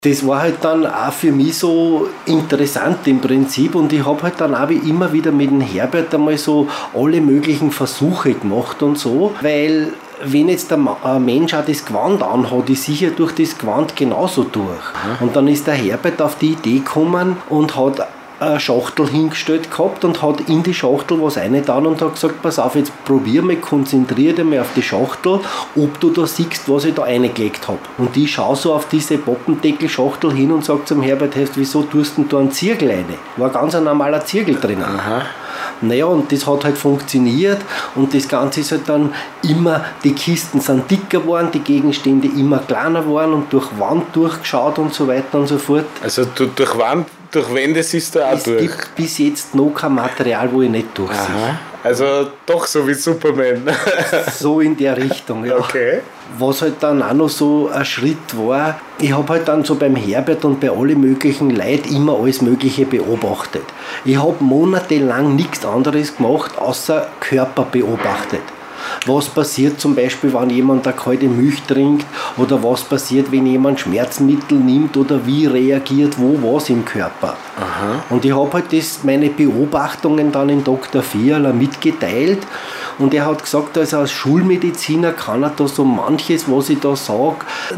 Das war halt dann auch für mich so interessant im Prinzip und ich habe halt dann auch wie immer wieder mit dem Herbert einmal so alle möglichen Versuche gemacht und so, weil wenn jetzt ein Mensch auch das Gewand anhat, ist sicher durch das Gewand genauso durch. Und dann ist der Herbert auf die Idee gekommen und hat eine Schachtel hingestellt gehabt und hat in die Schachtel was reingetan und hat gesagt, pass auf, jetzt probier mal, konzentrier dich mal auf die Schachtel, ob du da siehst, was ich da reingelegt habe. Und ich schaue so auf diese Pappendeckelschachtel hin und sage zum Herbert, wieso tust du da einen Zirkel rein? War ganz ein normaler Zirkel drin. Aha. Naja, und das hat halt funktioniert und das Ganze ist halt dann immer, die Kisten sind dicker geworden, die Gegenstände immer kleiner geworden und durch Wand durchgeschaut und so weiter und so fort. Also durch Wände siehst du auch es durch? Es gibt bis jetzt noch kein Material, wo ich nicht durchsehe. Also doch so wie Superman. So in der Richtung, ja. Okay. Was halt dann auch noch so ein Schritt war, ich habe halt dann so beim Herbert und bei allen möglichen Leuten immer alles Mögliche beobachtet. Ich habe monatelang nichts anderes gemacht, außer Körper beobachtet. Was passiert zum Beispiel, wenn jemand eine kalte Milch trinkt oder was passiert, wenn jemand Schmerzmittel nimmt oder wie reagiert wo was im Körper. Aha. Und ich habe halt meine Beobachtungen dann in Dr. Fiala mitgeteilt und er hat gesagt, also als Schulmediziner kann er da so manches, was ich da sage,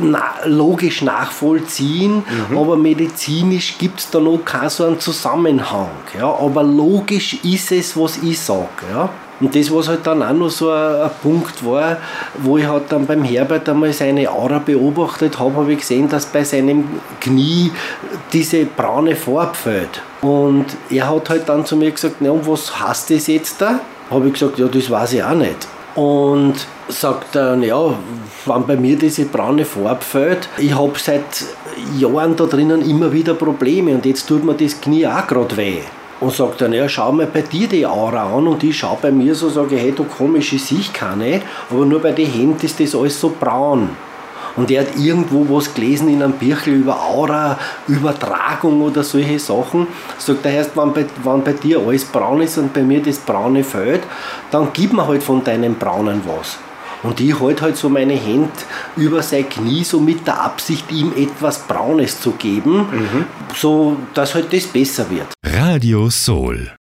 logisch nachvollziehen, aber medizinisch gibt es da noch keinen so einen Zusammenhang. Ja? Aber logisch ist es, was ich sage. Ja? Und das, was halt dann auch noch so ein Punkt war, wo ich halt dann beim Herbert einmal seine Aura beobachtet habe, ich gesehen, dass bei seinem Knie diese braune Farbe fehlt. Und er hat halt dann zu mir gesagt, na, und was heißt das jetzt da? Habe ich gesagt, ja, das weiß ich auch nicht. Und sagt er, ja, wenn bei mir diese braune Farbe fehlt, ich habe seit Jahren da drinnen immer wieder Probleme und jetzt tut mir das Knie auch gerade weh. Und sagt dann, ja, schau mal bei dir die Aura an und ich schaue bei mir so, sage, hey, du komisch, ich sehe keine, aber nur bei den Händen ist das alles so braun. Und er hat irgendwo was gelesen in einem Büchlein über Aura, Übertragung oder solche Sachen. Sagt er, wenn bei dir alles braun ist und bei mir das Braune fehlt, dann gib mir halt von deinem Braunen was. Und ich halte halt so meine Hände über sein Knie, so mit der Absicht, ihm etwas Braunes zu geben, so dass halt das besser wird. Radio Soul.